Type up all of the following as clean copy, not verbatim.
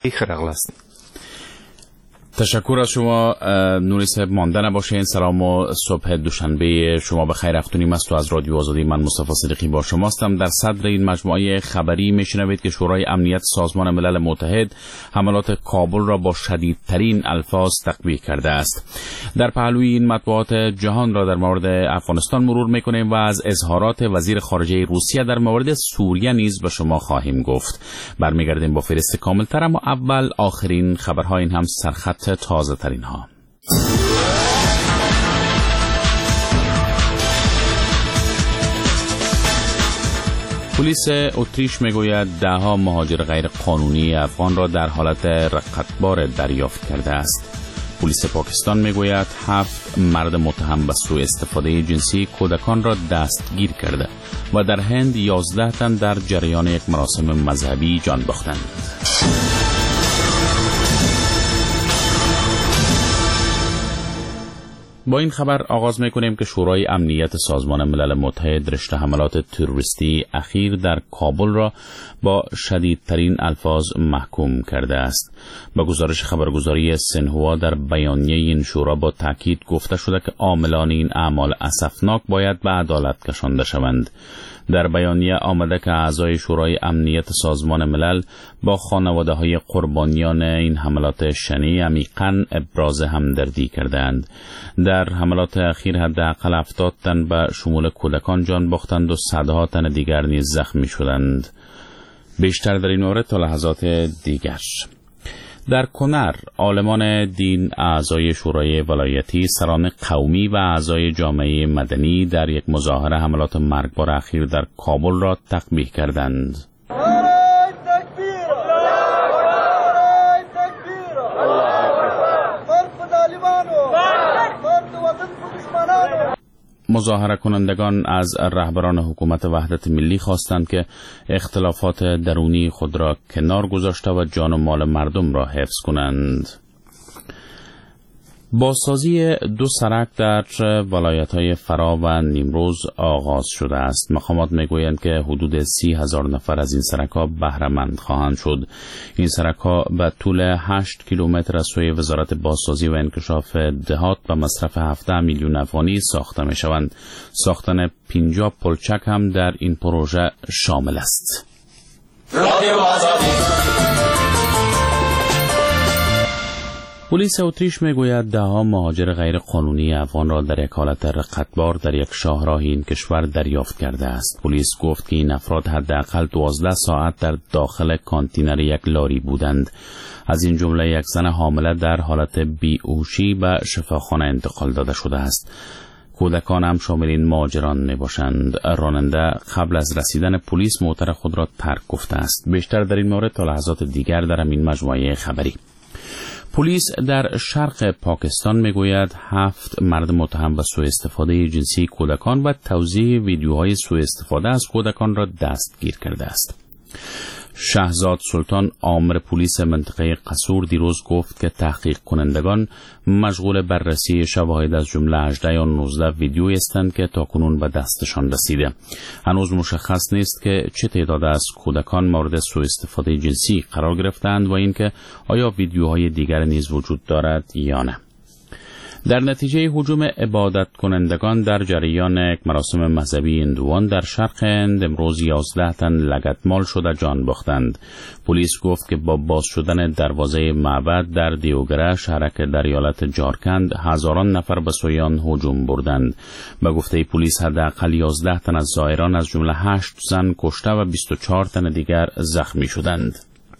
تشکر از شما نوری صاحب. مانده نباشین. سلام و صبح دوشنبه شما بخیر. اختونیم است و از رادیو آزادی من مصطفی صدیقی با شماستم. در صدر این مجموعه خبری میشنوید که شورای امنیت سازمان ملل متحد حملات کابل را با شدیدترین الفاظ تقبیح کرده است. در پهلوی این مطبوعات جهان را در مورد افغانستان مرور میکنیم و از اظهارات وزیر خارجه روسیه در مورد سوریه نیز به شما خواهیم گفت. برمیگردیم با فهرست کاملتر، اما اول آخرین خبرها، این هم سرخط تازه ترین ها. پلیس اتریش میگوید دهها مهاجر غیر قانونی افغان را در حالت رقتبار دریافت کرده است. پلیس پاکستان میگوید 7 مرد متهم به سوء استفاده جنسی کودکان را دستگیر کرده و در هند 11 تن در جریان یک مراسم مذهبی جان باختند. با این خبر آغاز میکنیم که شورای امنیت سازمان ملل متحد رشته حملات تروریستی اخیر در کابل را با شدیدترین الفاظ محکوم کرده است. با گزارش خبرگزاری سنهوا در بیانیه این شورا با تاکید گفته شده که عاملان این اعمال اسفناک باید به عدالت کشانده شوند. در بیانیه آمده که اعضای شورای امنیت سازمان ملل با خانواده‌های قربانیان این حملات شنیع عمیقاً ابراز همدردی کردند. در حملات اخیر حداقل 70 تن به شمول کودکان جان باختند و صدها تن دیگر نیز زخمی شدند. بیشتر در این مورد تا لحظات دیگر. در کنر عالمان دین، اعضای شورای ولایتی، سران قومی و اعضای جامعه مدنی در یک مظاهره حملات مرگبار اخیر در کابل را تقبیح کردند. مظاهره کنندگان از رهبران حکومت وحدت ملی خواستند که اختلافات درونی خود را کنار گذاشته و جان و مال مردم را حفظ کنند. بازسازی 2 سرک در ولایت‌های فرا و نیمروز آغاز شده است. مقامات میگویند که حدود 30,000 نفر از این سرک‌ها بهره مند خواهند شد. این سرک‌ها به طول 8 کیلومتر از سوی وزارت بازسازی و انکشاف دهات و مصرف 17 میلیون افغانی ساخته می‌شوند. ساختن 50 پلچک هم در این پروژه شامل است. پلیس اتریش میگوید دهها مهاجر غیر قانونی افغان را در یک حالت رقتبار در یک شاهراه این کشور دریافت کرده است. پلیس گفت که این افراد حداقل 12 ساعت در داخل کانتینر یک لاری بودند. از این جمله یک زن حامله در حالت بی‌هوشی به شفاخانه انتقال داده شده است. کودکان هم شامل این مهاجران می باشند. راننده قبل از رسیدن پلیس موتر خود را ترک گفته است. بیشتر در این مورد تا لحظات دیگر در این مجموعه خبری. پلیس در شرق پاکستان میگوید 7 مرد متهم به سوء استفاده جنسی کودکان و توزیع ویدیوهای سوء استفاده از کودکان را دستگیر کرده است. شهزاد سلطان عامر پلیس منطقه قصور دیروز گفت که تحقیق کنندگان مشغول بررسی شواهد از جمله 18 یا 19 ویدیو هستند که تاکنون به دستشان رسیده. هنوز مشخص نیست که چه تعداد از کودکان مورد سوء استفاده جنسی قرار گرفتند و اینکه آیا ویدیوهای دیگر نیز وجود دارد یا نه. در نتیجه هجوم عبادت کنندگان در جریان یک مراسم مذهبی هندوان در شرق هند امروز 11 تن لگدمال شده جان باختند. پلیس گفت که با باز شدن دروازه معبد در دیوگره شهرک در ایالت جارکند هزاران نفر به سوی آن هجوم بردند. به گفته پلیس حداقل 11 تن از زائران از جمله 8 زن کشته و 24 تن دیگر زخمی شدند.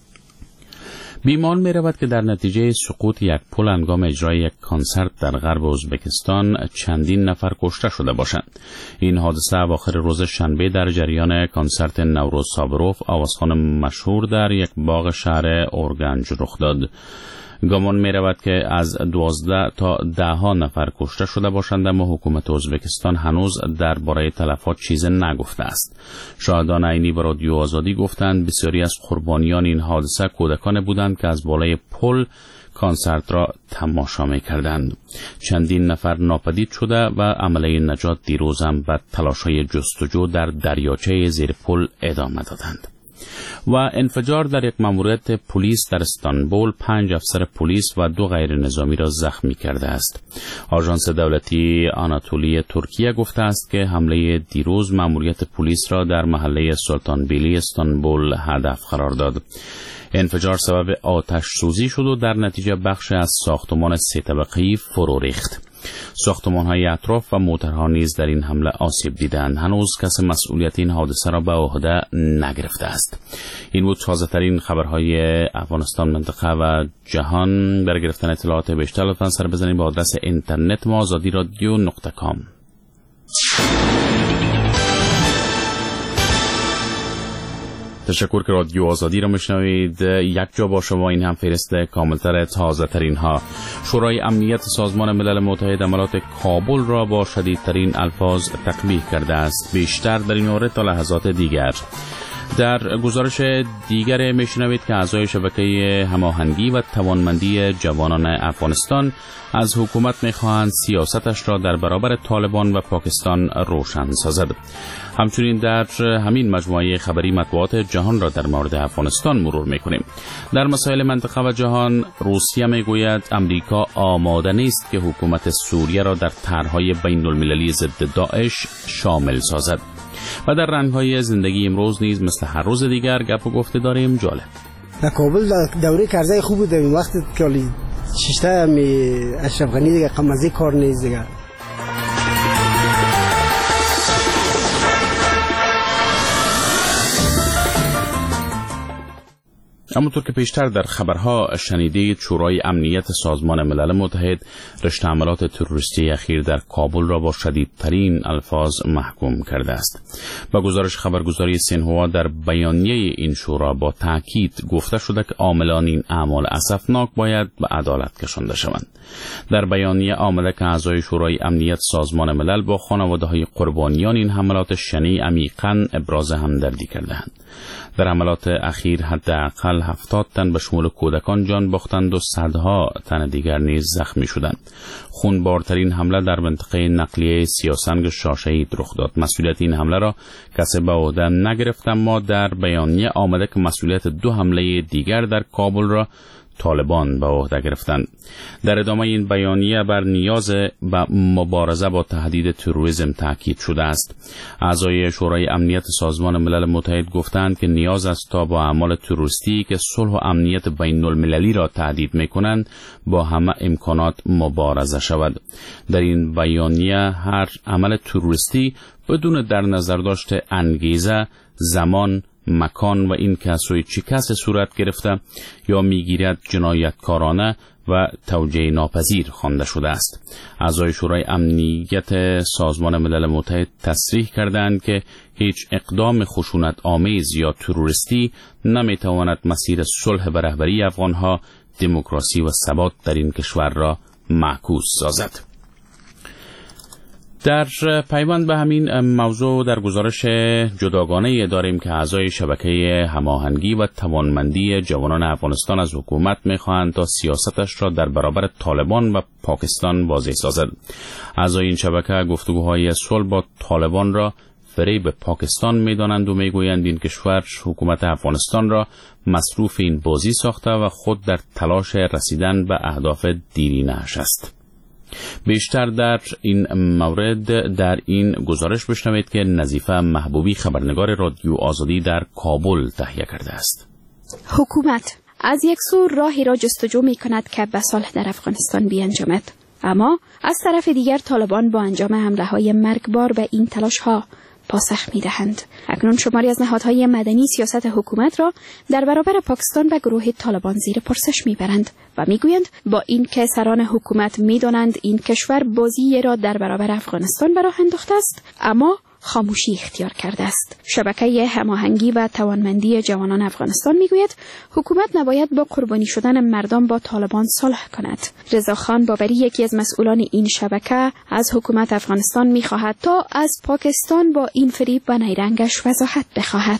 بیمان می رود که در نتیجه سقوط یک پل هنگام اجرای یک کنسرت در غرب ازبکستان چندین نفر کشته شده باشند. این حادثه اواخر روز شنبه در جریان کنسرت نوروز سابروف، آوازخوان مشهور در یک باغ شهر اورگنج رخ داد. گمان می رود که از 12 تا 10 نفر کشته شده باشند، اما حکومت ازبکستان هنوز درباره تلفات چیز نگفته است. شاهدان عینی به رادیو آزادی گفتند بسیاری از قربانیان این حادثه کودکان بودند که از بالای پل کنسرت را تماشا می کردند. چندین نفر ناپدید شده و عملیه نجات دیروز هم به تلاش‌های جستجو در دریاچه زیر پل ادامه دادند. و انفجار در یک ماموریت پلیس در استانبول 5 افسر پلیس و 2 غیر نظامی را زخمی کرده است. آژانس دولتی آناتولی ترکیه گفته است که حمله دیروز ماموریت پلیس را در محله سلطان بیلی استانبول هدف قرار داد. انفجار سبب آتش سوزی شد و در نتیجه بخش از ساختمان 3 طبقه‌ای فرو ریخت. ساختمان‌های اطراف و موترها نیز در این حمله آسیب دیدند. هنوز کس مسئولیت این حادثه را به عهده نگرفته است. این بود تازه‌ترین خبرهای افغانستان، منطقه و جهان. برای گرفتن اطلاعات بیشتر لطفاً سر بزنید به آدرس اینترنت ما azadiradio.com. تشکر که رادیو آزادی را میشنوید. یک جا با شما، این هم فهرست کاملتر تازه ترین ها. شورای امنیت سازمان ملل متحد عملات کابل را با شدیدترین الفاظ تقبیح کرده است. بیشتر در این مورد تا لحظات دیگر. در گزارش دیگر میشنوید که اعضای شبکه هماهنگی و توانمندی جوانان افغانستان از حکومت میخواهند سیاستش را در برابر طالبان و پاکستان روشن سازد. همچنین در همین مجموعه خبری مطبوعات جهان را در مورد افغانستان مرور میکنیم. در مسائل منطقه و جهان، روسیه میگوید امریکا آماده نیست که حکومت سوریه را در طرح‌های بین‌المللی ضد داعش شامل سازد. و در رنگ‌های زندگی امروز نیز مثل هر روز دیگر گپ و گفته داریم. جالب در کابل دوره کرزی خوب بود. این وقت که ششته اشرف غنی دیگه قمزی کار نیست دیگه. همونطور که پیشتر در خبرها شنیدید، شورای امنیت سازمان ملل متحد رشته حملات تروریستی اخیر در کابل را با شدیدترین الفاظ محکوم کرده است. با گزارش خبرگزاری سینهوا در بیانیه این شورا با تاکید گفته شده که عاملان این اعمال اسفناک باید به عدالت کشانده شوند. در بیانیه آمده که اعضای شورای امنیت سازمان ملل با خانواده‌های قربانیان این حملات شنیع عمیقاً ابراز همدردی کردند. در حملات اخیر حداقل 70 تن به شمول کودکان جان باختند و صدها تن دیگر نیز زخمی شدند. خونبارترین حمله در منطقه نقلیه سیاسنگ شاشهید رخ داد. مسئولیت این حمله را کسی به عهده نگرفت، اما در بیانیه آمده که مسئولیت 2 حمله دیگر در کابل را طالبان به عهده گرفتند. در ادامه این بیانیه بر نیاز به مبارزه با تهدید تروریسم تاکید شده است. اعضای شورای امنیت سازمان ملل متحد گفتند که نیاز است تا با اعمال تروریستی که صلح و امنیت بین المللی را تهدید می‌کنند با همه امکانات مبارزه شود. در این بیانیه هر عمل تروریستی بدون در نظر داشت انگیزه، زمان، مکان و این که از سوی چه کسی صورت گرفته یا میگیرد جنایتکارانه و توجیه ناپذیر خوانده شده است. اعضای شورای امنیت سازمان ملل متحد تصریح کردند که هیچ اقدام خشونت آمیز یا تروریستی نمیتواند مسیر صلح به رهبری افغانها، دموکراسی و ثبات در این کشور را معکوس سازد. در پیوند به همین موضوع در گزارش جداگانه داریم که اعضای شبکه هماهنگی و توانمندی جوانان افغانستان از حکومت می‌خواهند تا سیاستش را در برابر طالبان و پاکستان واضح سازد. اعضای این شبکه گفتگوهای صلح با طالبان را فریب پاکستان می‌دانند و می‌گویند این کشور حکومت افغانستان را مصروف این بازی ساخته و خود در تلاش رسیدن به اهداف دیرینه‌اش است. بیشتر در این مورد در این گزارش بشنوید که نظیفه محبوبی خبرنگار رادیو آزادی در کابل تهیه کرده است. حکومت از یک سو راهی را جستجو می کند که به صلح در افغانستان بیانجامد، اما از طرف دیگر طالبان با انجام حمله های مرگبار به این تلاش ها پاسخ می دهند. اکنون شماری از نهادهای مدنی سیاست حکومت را در برابر پاکستان و گروه طالبان زیر پرسش می برند و می گویند با این که سران حکومت می دانند این کشور بازی را در برابر افغانستان به راه انداخته است، اما خاموشی اختیار کرده است. شبکه هماهنگی و توانمندی جوانان افغانستان میگوید حکومت نباید با قربانی شدن مردم با طالبان صلح کند. رضا خان باوری، یکی از مسئولان این شبکه، از حکومت افغانستان میخواهد تا از پاکستان با این فریب و نیرنگش وضاحت بخواهد.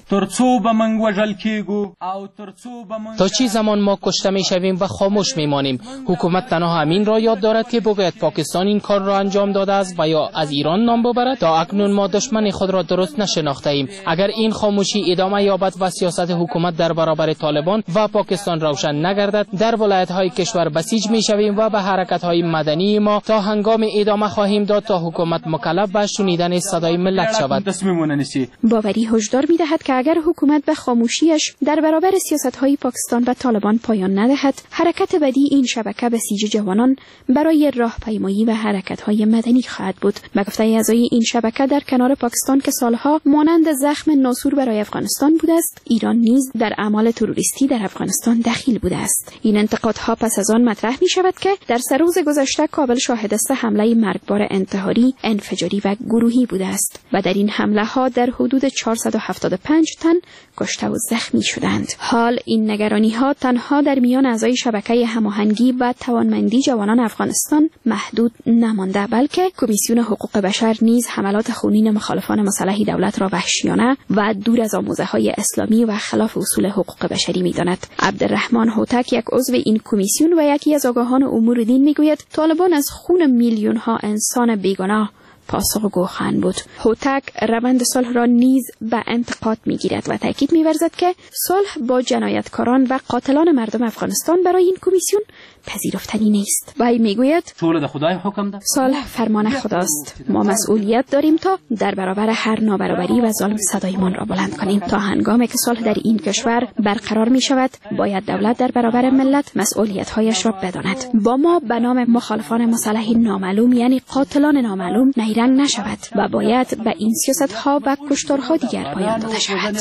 تا چی زمان ما کشته میشویم و خاموش میمانیم؟ حکومت تنها همین را یاد دارد که بگوید پاکستان این کار را انجام داده است و یا از ایران نام ببرد. تا اکنون ما دشمن دشمن خود را درست نشناخته ایم. اگر این خاموشی ادامه یابد و سیاست حکومت در برابر طالبان و پاکستان روشن نگردد، در ولایت‌های کشور بسیج می‌شویم و به حرکت‌های مدنی ما تا هنگام ادامه خواهیم داد تا حکومت مکلف به شنیدن صدای ملت شود. باوری هشدار می‌دهد که اگر حکومت به خاموشیش در برابر سیاست‌های پاکستان و طالبان پایان ندهد، حرکت بعدی این شبکه بسیج جوانان برای راهپیمایی و حرکت‌های مدنی خواهد بود. به گفته اعضای این شبکه، در کنار پاکستان که سالها مانند زخم ناسور برای افغانستان بوده است، ایران نیز در اعمال تروریستی در افغانستان دخیل بوده است. این انتقادها پس از آن مطرح می‌شود که در 3 روز گذشته کابل شاهد است حمله مرگبار انتحاری، انفجاری و گروهی بوده است و در این حمله‌ها در حدود 475 تن کشته و زخمی شدند. حال این نگرانی‌ها تنها در میان اعضای شبکه هماهنگی و توانمندی جوانان افغانستان محدود نمانده، بلکه کمیسیون حقوق بشر نیز حملات خونین مخالفان مسلح دولت را وحشیانه و دور از آموزه‌های اسلامی و خلاف اصول حقوق بشری می‌داند. عبدالرحمن هوتک، یک عضو این کمیسیون و یکی از آگاهان امور دین، میگوید طالبان از خون میلیون‌ها انسان بیگناه پاسخگو خواهند بود. هوتک روند صلح را نیز به انتقاد میگیرد و تاکید می‌ورزد که صلح با جنایتکاران و قاتلان مردم افغانستان برای این کمیسیون پذیرفتنی نیست. وی میگوید صلح فرمان خداست. ما مسئولیت داریم تا در برابر هر نابرابری و ظلم صدایمان را بلند کنیم. تا هنگامی که صلح در این کشور برقرار می شود، باید دولت در برابر ملت مسئولیت‌هایش را بداند. با ما به نام مخالفان مسلح نامعلوم، یعنی قاتلان نامعلوم، نیرنگ نشود و باید به این سیاست‌ها و کشتارها دیگر پایان داده شود.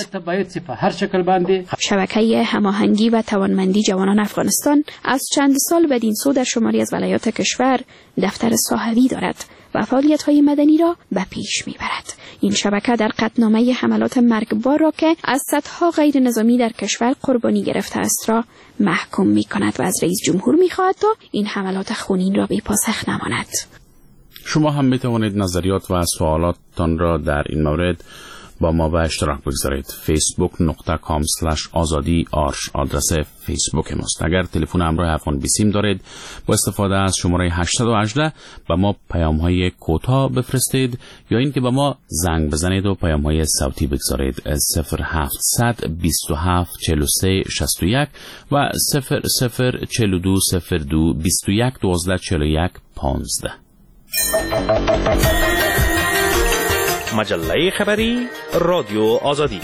شبکه هماهنگی و توانمندی جوانان افغانستان از چند سال بدین سو در شماری از ولایات کشور دفتر صاحبی دارد و فعالیت‌های مدنی را به پیش می‌برد. این شبکه در قطعنامه حملات مرگبار را که از صدها غیر نظامی در کشور قربانی گرفته است را محکوم می‌کند و از رئیس جمهور می‌خواهد تا این حملات خونین را بی پاسخ نماند. شما هم می‌توانید نظریات و سوالاتتان را در این مورد با ما به اشتراک بگذارید. facebook.com/azadi آدرس فیسبوک ماست. اگر تلفن همراه افغان بیسیم دارید، با استفاده از شماره 818 به ما پیام‌های کوتاه بفرستید یا اینکه به ما زنگ بزنید و پیام‌های صوتی بگذارید. 0700 27 43 61 و 0042 02 21 12 41 15. مجله خبری رادیو آزادی.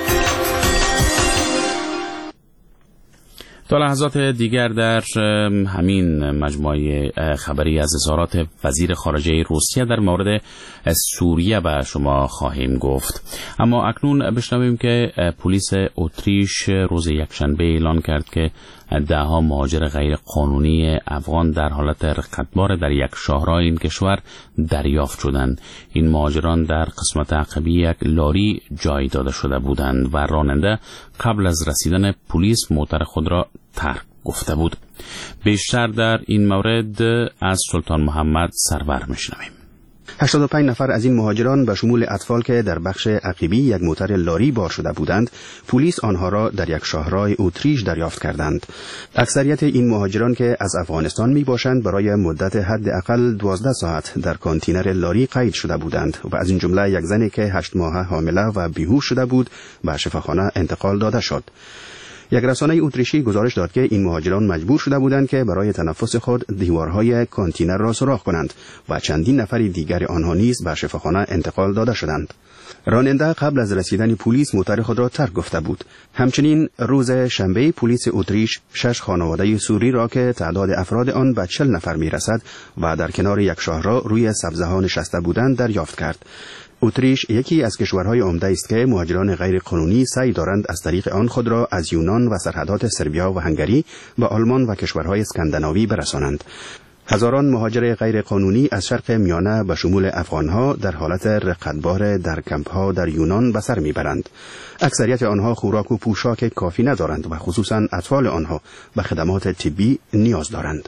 تا لحظات دیگر در همین مجموعه خبری از اظهارات وزیر خارجه روسیه در مورد سوریه به شما خواهیم گفت. اما اکنون بشنویم که پلیس اتریش روز یکشنبه اعلان کرد که 10 مهاجر غیر قانونی افغان در حالت رقتبار در یک شاهراه این کشور دریافت شدند. این مهاجران در قسمت عقبی یک لاری جای داده شده بودند و راننده قبل از رسیدن پلیس موتر خود را ترک گفته بود. بیشتر در این مورد از سلطان محمد سرور میشنویم. 85 نفر از این مهاجران به شمول اطفال که در بخش عقبی یک موتر لاری بار شده بودند، پلیس آنها را در یک شاهراه اتریش دریافت کردند. اکثریت این مهاجران که از افغانستان می باشند برای مدت حداقل 12 ساعت در کانتینر لاری قید شده بودند و از این جمله یک زنی که 8 ماهه حامله و بیهوش شده بود به شفاخانه انتقال داده شد. یک رسانه اتریشی گزارش داد که این مهاجران مجبور شده بودند که برای تنفس خود دیوارهای کانتینر را سوراخ کنند و چندین نفر دیگر آنها نیز به شفاخانه انتقال داده شدند. راننده قبل از رسیدن پلیس موتر خود را ترک گفته بود. همچنین روز شنبه پلیس اتریش 6 خانواده سوری را که تعداد افراد آن به 40 نفر میرسد و در کنار یک شاهراه روی سبزه‌ها نشسته بودند دریافت کرد. اتریش یکی از کشورهای عمده است که مهاجران غیر قانونی سعی دارند از طریق آن خود را از یونان و سرحدات سربیا و هنگری به آلمان و کشورهای اسکاندیناوی برسانند. هزاران مهاجر غیر قانونی از شرق میانه به شمول افغانها در حالت رقتبار در کمپ‌ها در یونان به سر میبرند. اکثریت آنها خوراک و پوشاک کافی ندارند و خصوصا اطفال آنها به خدمات طبی نیاز دارند.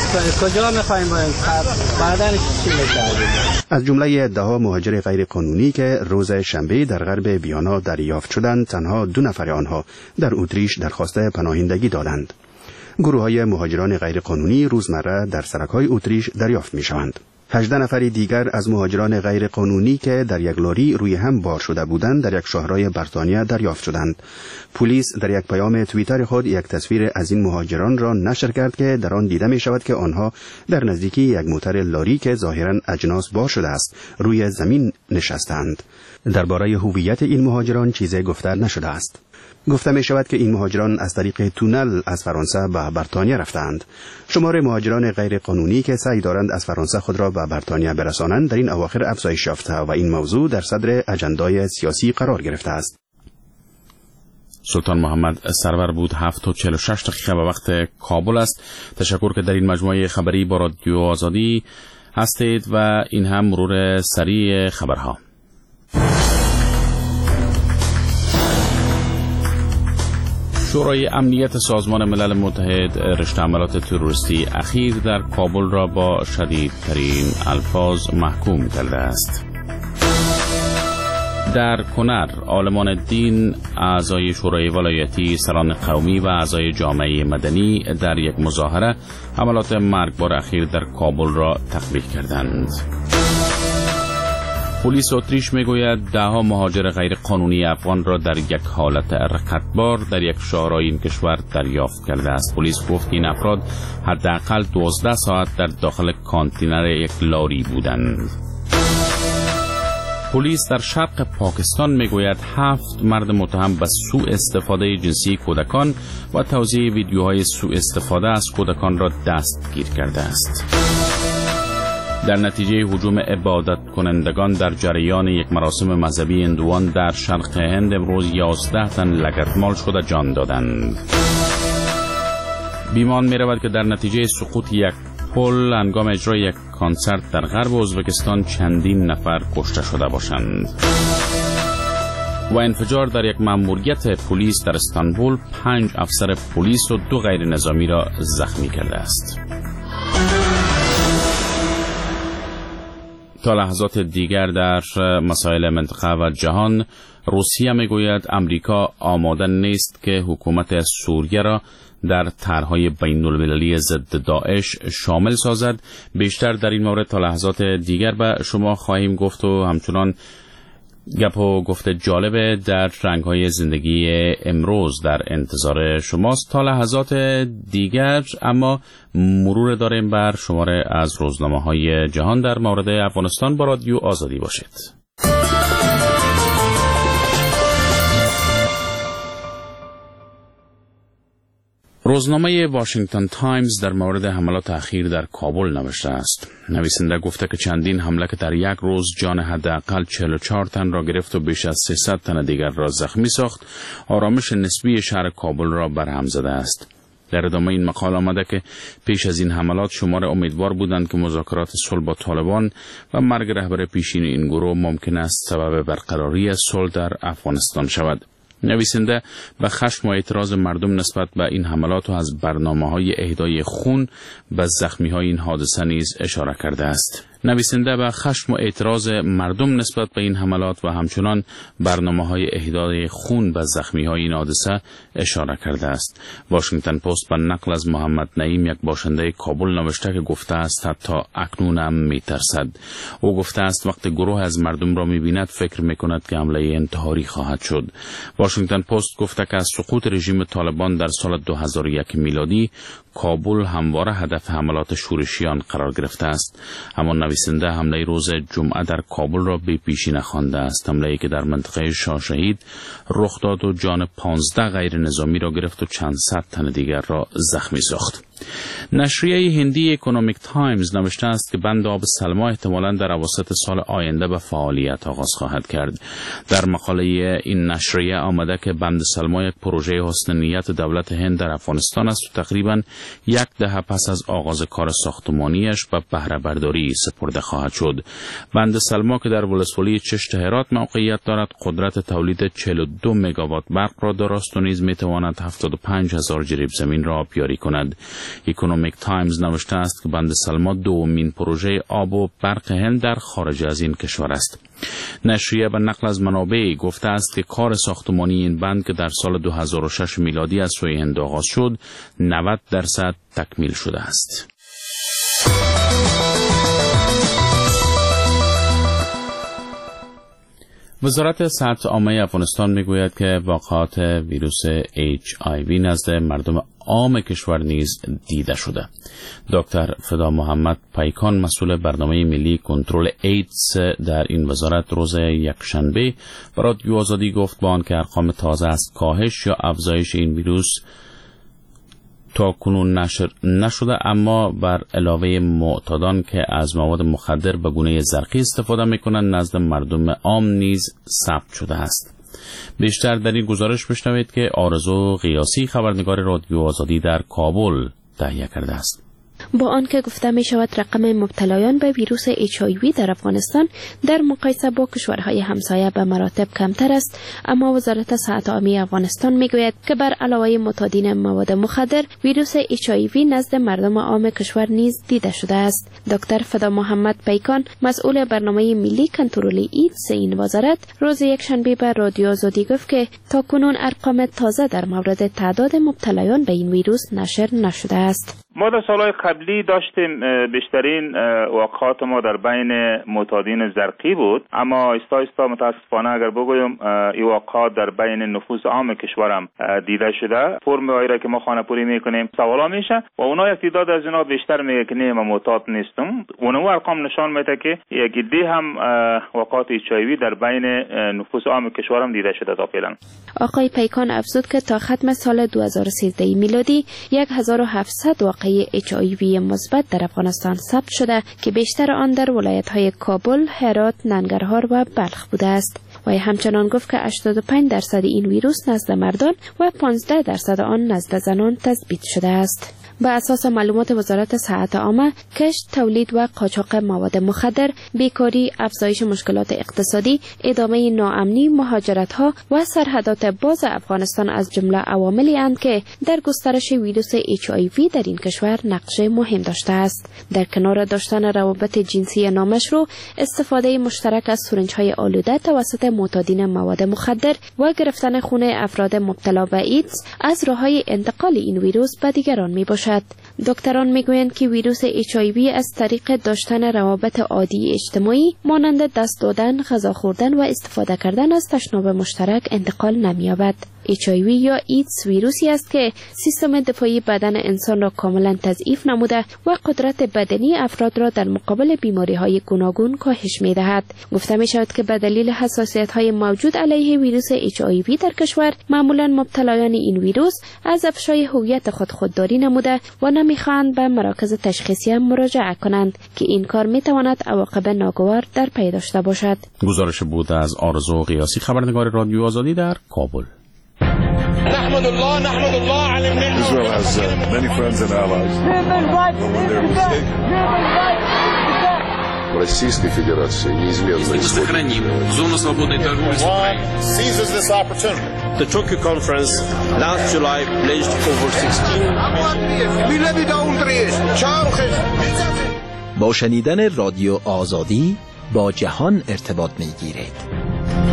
کجا میخوایم بریم؟ بعدن چی می‌کردیم؟ از جمله ادعاها مهاجر غیر قانونی که روز شنبه در غرب ویانا دریافت شدند، تنها 2 نفر آنها در اتریش درخواست پناهندگی دادند. گروه‌های مهاجران غیر قانونی روزمره در سرک‌های اتریش دریافت می‌شوند. 18 نفر دیگر از مهاجران غیر قانونی که در یک لاری روی هم بار شده بودند در یک شهرهای بریتانیا دریافت شدند. پلیس در یک پیام توییتر خود یک تصویر از این مهاجران را نشر کرد که در آن دیده می شود که آنها در نزدیکی یک موتر لاری که ظاهراً اجناس بار شده است روی زمین نشستند. درباره هویت این مهاجران چیزی گفته نشده است. گفته می شود که این مهاجران از طریق تونل از فرانسه به بریتانیا رفتند. شمار مهاجران غیر قانونی که سعی دارند از فرانسه خود را به بریتانیا برسانند در این اواخر افزایش یافته و این موضوع در صدر اجندای سیاسی قرار گرفته است. سلطان محمد سرور بود. 7:46 به وقت کابل است. تشکر که در این مجموعه خبری با رادیو آزادی هستید و این هم مرور سریع خبرها. شورای امنیت سازمان ملل متحد رشته عملات تروریستی اخیر در کابل را با شدیدترین الفاظ محکوم کرده است. در کنر عالمان دین، اعضای شورای ولایتی، سران قومی و اعضای جامعه مدنی در یک مظاهره حملات مرگبار اخیر در کابل را تقبیح کردند. پلیس اتریش میگوید 10 مهاجر غیر قانونی افغان را در یک حالت رکتبار در یک شهرهای این کشور دریافت کرده است. پلیس گفت این افراد حداقل 12 ساعت در داخل کانتینر یک لاری بودند. پلیس در شرق پاکستان میگوید 7 مرد متهم به سوء استفاده جنسی کودکان و توزیع ویدیوهای سوء استفاده از کودکان را دستگیر کرده است. در نتیجه هجوم عبادت کنندگان در جریان یک مراسم مذهبی هندوان در شرق هند امروز 11 تن لگدمال شده جان دادند. بیمان می رود که در نتیجه سقوط یک پل هنگام اجرای یک کنسرت در غرب ازبکستان چندین نفر کشته شده باشند. و انفجار در یک مأموریت پلیس در استانبول 5 افسر پلیس و 2 غیر نظامی را زخمی کرده است. تا لحظات دیگر در مسائل منطقه و جهان، روسیه میگوید امریکا آماده نیست که حکومت سوریه را در طرح‌های بین‌المللی ضد داعش شامل سازد. بیشتر در این مورد تا لحظات دیگر به شما خواهیم گفت و همچنان گپ و گفت جالب در رنگ‌های زندگی امروز در انتظار شماست. تا لحظات دیگر اما مرور داریم بر شماره از روزنامه‌های جهان در مورد افغانستان با رادیو آزادی باشید. روزنامه واشنگتن تایمز در مورد حملات اخیر در کابل نوشته است. نویسنده گفته که چندین حمله که در یک روز جان حداقل 44 تن را گرفت و بیش از 300 تن دیگر را زخمی ساخت، آرامش نسبی شهر کابل را برهم زده است. در ادامه این مقال آمده که پیش از این حملات شمار امیدوار بودند که مذاکرات صلح با طالبان و مرگ رهبر پیشین این گروه ممکن است سبب برقراری صلح در افغانستان شود. نویسنده به خشم و اعتراض مردم نسبت به این حملات و از برنامه‌های اهدای خون به زخمی‌های این حادثه نیز اشاره کرده است. نویسنده به خشم و اعتراض مردم نسبت به این حملات و همچنان برنامه‌های اهدای خون به زخمی‌های این حادثه اشاره کرده است. واشنگتن پست به نقل از محمد نعیم، یک باشنده کابل، نوشته که گفته است حتی اکنون هم می‌ترسد. او گفته است وقتی گروه از مردم را می‌بیند فکر می‌کند که حمله انتحاری خواهد شد. واشنگتن پست گفته که از سقوط رژیم طالبان در سال 2001 میلادی کابل همواره هدف حملات شورشیان قرار گرفته است. اما نویسنده حمله روز جمعه در کابل را بی پیشی نخوانده است. حمله‌ای که در منطقه شاه شهید رخ داد و جان 15 غیر نظامی را گرفت و چند صد تن دیگر را زخمی ساخت. نشریه هندی اکونومیک تایمز نوشته است که بند آب سلما احتمالاً در اواسط سال آینده به فعالیت آغاز خواهد کرد. در مقاله این نشریه آمده که بند سلما یک پروژه حسن نیت دولت هند در افغانستان است و تقریباً 10 دهه پس از آغاز کار ساختمانیش به بهره برداری سپرده خواهد شد. بند سلما که در ولسوالی چشت هرات موقعیت دارد، قدرت تولید 42 مگاوات برق را دارد و نیز میتواند 75,000 جریب زمین را آبیاری کند. اکونومیک تایمز نوشته است که بند سلما دومین پروژه آب و برق هند در خارج از این کشور است. نشریه به نقل از منابع گفته است که کار ساختمانی این بند که در سال 2006 میلادی از سوی هند آغاز شد 90% تکمیل شده است. وزارت صحت عامه افغانستان میگوید که واقعات ویروس HIV نزد مردم عام کشور نیز دیده شده. دکتر فدا محمد پیکان مسئول برنامه ملی کنترل ایدز در این وزارت روز یکشنبه به رادیو آزادی گفت با آنکه ارقام تازه از کاهش یا افزایش این ویروس تا کنون نشر نشده، اما بر علاوه معتادان که از مواد مخدر به گونه زرقی استفاده میکنند نزد مردم عام نیز ثبت شده است. بیشتر در این گزارش بشنوید که آرزو قیاسی خبرنگار رادیو آزادی در کابل تهیه کرده است. با آنکه گفته می شود رقم مبتلایان به ویروس HIV در افغانستان در مقایسه با کشورهای همسایه به مراتب کمتر است، اما وزارت صحت عامه افغانستان می گوید که بر علاوه معتادین مواد مخدر ویروس HIV نزد مردم عام کشور نیز دیده شده است. دکتر فدا محمد پیکان مسئول برنامه ملی کنترل ایدز این وزارت روز یکشنبه به رادیو آزادی گفت که تا کنون ارقام تازه در مورد تعداد مبتلایان به این ویروس نشر نشده است. ما در سالهای قبلی داشتیم بیشترین واقعات ما در بین معتادین زرقی بود، اما آهسته آهسته متاسفانه اگر بگویم این واقعات در بین نفوس عام کشورم دیده شده. فرم را که ما خانه‌پوری میکنیم سوالا میشه و اونا یک تعداد از اینا بیشتر میگه که نه ما معتاد نیستم. اونم ارقام نشان میده که یک عده هم واقعات HIV در بین نفوس عام کشورم دیده شده تا فعلا. آقای پیکان افزود که تا ختم سال 2013 میلادی 1700 واقعه HIV مثبت در افغانستان ثبت شده که بیشتر آن در ولایت‌های کابل، هرات، ننگرهار و بلخ بوده است. و همچنان گفت که 85% این ویروس نزد مردان و 15% آن نزد زنان تثبیت شده است. بر اساس معلومات وزارت صحت عامه، کشت، تولید و قاچاق مواد مخدر، بیکاری، افزایش مشکلات اقتصادی، ادامه ناامنی، مهاجرت‌ها و سرحدات باز افغانستان از جمله عواملی اند که در گسترش ویروس HIV در این کشور نقش مهم داشته است. در کنار داشتن روابط جنسی نامشروع، استفاده مشترک از سرنج‌های آلوده توسط معتادین مواد مخدر و گرفتن خون افراد مبتلا به ایدز از راه‌های انتقال این ویروس به دیگران میباشد. دکتران میگویند که ویروس HIV از طریق داشتن روابط عادی اجتماعی مانند دست دادن، غذا خوردن و استفاده کردن از تشناب مشترک انتقال نمی‌یابد. HIV یا ایدز ویروسی است که سیستم دفاعی بدن انسان را کاملا تضعیف نموده و قدرت بدنی افراد را در مقابل بیماری‌های گوناگون کاهش می‌دهد. گفته می‌شود که به دلیل حساسیت‌های موجود علیه ویروس HIV در کشور، معمولاً مبتلایان این ویروس از افشای هویت خود خودداری نموده و نمی‌خواهند به مراکز تشخیصی مراجعه کنند که این کار می‌تواند عواقب ناگوار در پی داشته باشد. گزارش بود از آرزو قیاسی خبرنگار رادیو آزادی در کابل. نحمد الله على النعمة. Israel has many friends and allies. Российской Федерации неизменно сохраним зону свободной торговли с Украиной. Seizes this opportunity. The Tokyo conference last July pledged over 16 با شنیدن رادیو آزادی با جهان ارتباط می‌گیرید.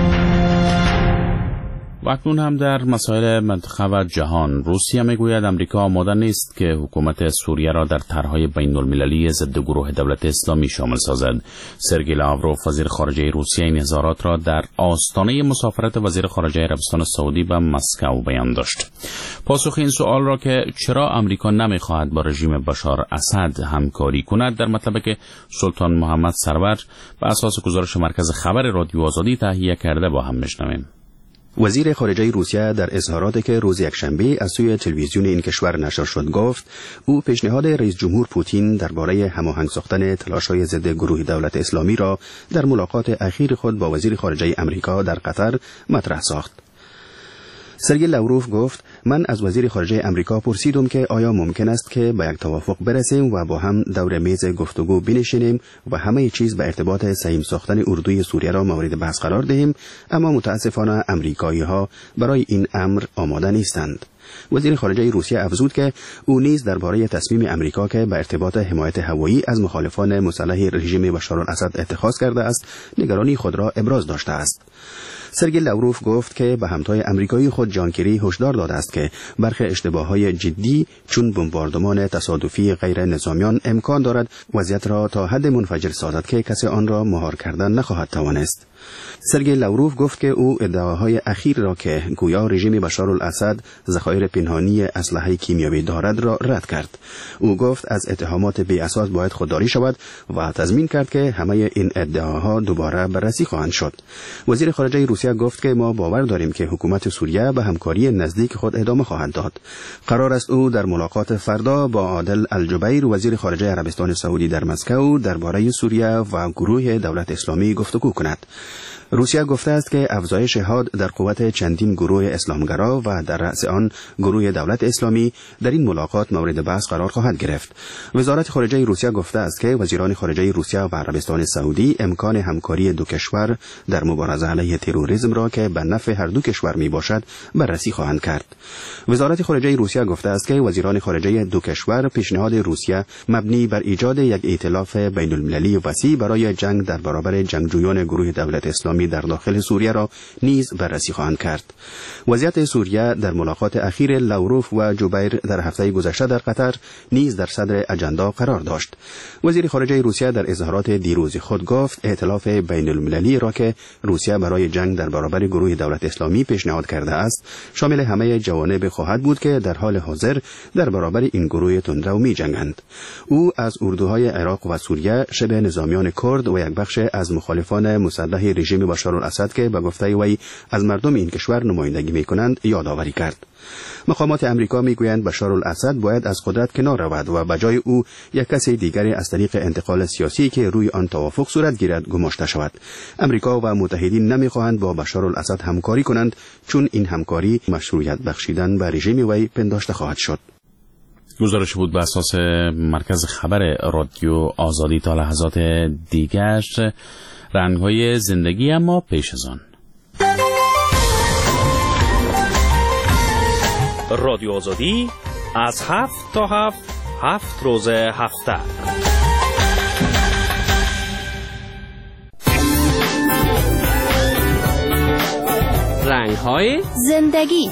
و اکنون هم در مسائل منطقه و جهان، روسیه میگوید امریکا آماده نیست که حکومت سوریه را در طرح‌های بین‌المللی ضد گروه دولت اسلامی شامل سازد. سرگئی لاوروف وزیر خارجه روسیه این اظهارات را در آستانه مسافرت وزیر خارجه عربستان سعودی به مسکو بیان داشت. پاسخ این سوال را که چرا امریکا نمیخواهد با رژیم بشار اسد همکاری کند در مطلبی که سلطان محمد سرور به اساس گزارش مرکز خبر رادیو آزادی تهیه کرده با هم میشنویم. وزیر خارجه روسیه در اظهاراتی که روز یکشنبه از سوی تلویزیون این کشور نشر شد گفت او پیشنهاد رئیس جمهور پوتین درباره هماهنگ ساختن تلاش‌های ضد گروه دولت اسلامی را در ملاقات اخیر خود با وزیر خارجه امریکا در قطر مطرح ساخت. سرگئی لاوروف گفت من از وزیر خارجه امریکا پرسیدم که آیا ممکن است که به یک توافق برسیم و با هم دور میز گفتگو بنشینیم و همه چیز به ارتباط سهیم ساختن اردوی سوریه را مورد بحث قرار دهیم، اما متاسفانه امریکایی‌ها برای این امر آماده نیستند. وزیر خارجه روسیه افزود که او نیز درباره تصمیم امریکا که به ارتباط حمایت هوایی از مخالفان مسلح رژیم بشار الاسد اتخاذ کرده است نگرانی خود را ابراز داشته است. سرگئی لاوروف گفت که به همتای امریکایی خود جان کری هشدار داده است که برخی اشتباهات جدی چون بمباردمان تصادفی غیر نظامیان امکان دارد وضعیت را تا حد منفجر سازد که کسی آن را مهار کردن نخواهد توانست. سرگئی لاوروف گفت که او ادعاهای اخیر را که گویا رژیم بشار الاسد ذخایر پنهانی اسلحه کیمیایی دارد را رد کرد. او گفت از اتهامات بی اساس باید خودداری شود و تضمین کرد که همه این ادعاها دوباره بررسی خواهند شد. وزیر خارجه روسیه گفت که ما باور داریم که حکومت سوریه به همکاری نزدیک خود ادامه خواهد داد. قرار است او در ملاقات فردا با عادل الجبیر وزیر خارجه عربستان سعودی در مسکو درباره سوریه و گروه دولت اسلامی گفتگو کند. روسیه گفته است که افزایش حاد در قوت چندین گروه اسلامگرا و در رأس آن گروه دولت اسلامی در این ملاقات مورد بحث قرار خواهد گرفت. وزارت خارجه روسیه گفته است که وزیران خارجه روسیه و عربستان سعودی امکان همکاری دو کشور در مبارزه علیه تروریسم را که به نفع هر دو کشور می باشد بررسی خواهند کرد. وزارت خارجه روسیه گفته است که وزیران خارجه دو کشور پیشنهاد روسیه مبنی بر ایجاد یک ائتلاف بین المللی وسیع برای جنگ در برابر جنگجویان گروه دولت اسلامی در داخل سوریه را نیز بررسی خواهند کرد. وضعیت سوریه در ملاقات اخیر لاوروف و جوبیر در هفته گذشته در قطر نیز در صدر اجندا قرار داشت. وزیر خارجه روسیه در اظهارات دیروز خود گفت ائتلاف بین المللی را که روسیه برای جنگ در برابر گروه دولت اسلامی پیشنهاد کرده است شامل همه جوانب خواهد بود که در حال حاضر در برابر این گروه تندرو می جنگند. او از اردوهای عراق و سوریه، شبه نظامیان کرد و یک بخش از مخالفان مسلح رژیم بشار الاسد که به گفته وی از مردم این کشور نمایندگی می‌کنند یادآوری کرد. مقامات امریکا میگویند بشار الاسد باید از قدرت کنار رود و به جای او یک کس دیگری از طریق انتقال سیاسی که روی آن توافق صورت گیرد گماشته شود. امریکا و متحدین نمیخواهند با بشار الاسد همکاری کنند چون این همکاری مشروعیت بخشیدن به رژیم وی پنداشته خواهد شد. گزارش بود به اساس مرکز خبر رادیو آزادی. تا لحظات دیگر رنگ‌های زندگی اما پیش از آن رادیو آزادی از 7 تا 7 روز هفته. رنگ‌های زندگی.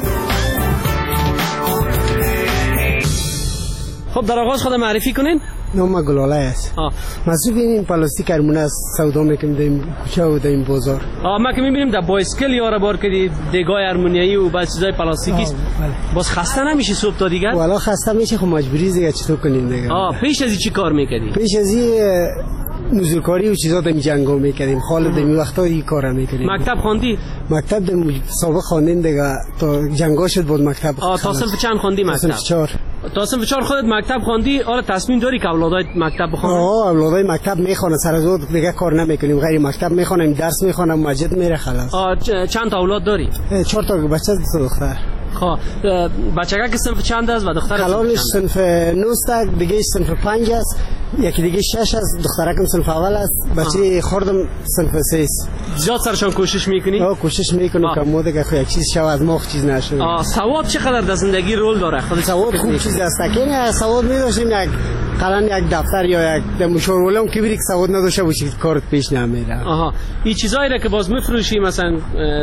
خب در آغاز خود معرفی کنین. نام گلاله است. مصروف این پلاستیک ارمونه است سودا میکنیم در این کوچه و در این بازار. ما که میبینیم در بایسکل یاره بار کردی دیگای ارمونیایی و بعض چیزای پلاستیکی است. باز خسته نمیشه صبح تا دیگر؟ والا خسته میشه، خب مجبوری دیگه چطور کنیم دیگه. پیش از این چی کار میکردی؟ پیش از این مزدورکاری و چیزا در جنگا میکردیم. خالد در وقتا این کارا میکردیم. مکتب خواندی؟ مکتب سابق خواندیم دیگه تا جنگا شد بود مکتب. تا صنف چند خواندی مکتب؟ صنف 4. تا صنف 4 خودت مکتب خواندی؟ حالا تصمیم داری که اولادای مکتب بخونن؟ اولادای مکتب میخوانن، سر از اون دیگه کار نمیکنیم، غیر مکتب میخوانیم، درس میخوانم، مسجد میره خلاص. چند تا اولاد داری؟ 4 تا بچه دختر. خب بچه‌ها که صنف چند است و دختر کلانش صنف 9 است، دیگه صنف 5 است، یکی دیگه 6 است، دخترکم صنف اول است، بچه خوردم صنف 3 است. زیاد سرشان کوشش میکنی؟ کوشش میکنم که ما دیگه یک چیز شو از مخ چیز نشه. سواد چقدر در زندگی رول داره؟ خود سواد خوب چیز است که سواد می‌داشتیم، یک قلم یک دفتر یا یک مشاورولم که بری که سواد نداشته باشی کارت پیش نمیره. این چیزایی را که باز میفروشی مثلا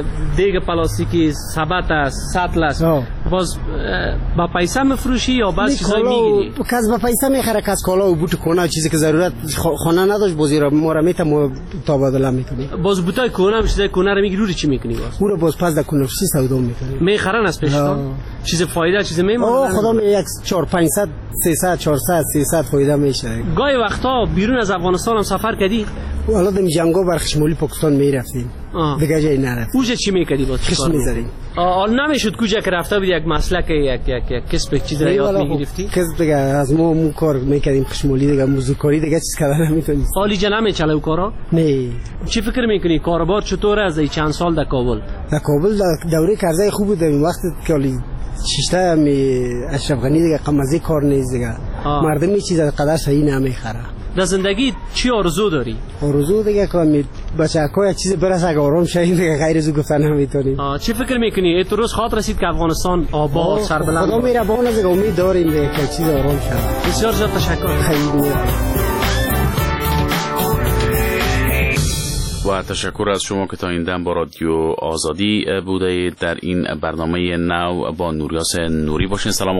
دیگ پلاستیکی، سبت است، سطل است، باز با پیسه میفروشی یا باز چیزایی میگیری؟ کس با پیسه میخره، کس کالا و بوت کونه چیزی که ضرورت خانه نداشت بازی را ما را میتم تبادله میکنی. باز بوتای کونه چیزای کونه رو میگیری چی میکنی باز؟ او رو باز پس در کونه سودا میکنی. میخرن از پیشتان؟ چیز فایده چیز میمونه؟ خدا یک 4 500 300 400 300 فایده میشه. گاهی وقتا بیرون از افغانستان هم سفر کردی؟ والا دم جنگا بر خشمولی پاکستان میرفتیم. دیگه جای نرفت. اوجه چی میکردی باز؟ خشم میزدیم. نمیشد کجا که رفته بودی یک مسلک یک کسب چیز را یاد میگرفتی؟ کسب دیگه از ما کار میکردیم خشمولی دیگه موزیکاری دیگه چیز کردن نمیتونیم. حالی جا نمیچله او کارا؟ نه. چی فکر میکنی کاروبار چطوره از این چند سال در کابل؟ در کابل دوره کرزای خوب بود. این وقت که شیشته می اشرف غنی دیگه قمزی کار نیست دیگه. مردم این چیز قدر صحیح نمیخره. در زندگی چی آرزو داری؟ آرزو دیگه که بچه‌ها چیز برسه که آرام شویم دیگه، غیر از او گفتن نمیتونیم. چی فکر میکنی تو روز خاطر رسید که افغانستان آباد سربلند خدا مهربان است، امید داریم دیگه که چیز آرام شه. بسیار زیاد تشکر. خیلی و تشکر از شما که تا این دم با رادیو آزادی بوده در این برنامه نو با نوریاس نوری باشین. سلام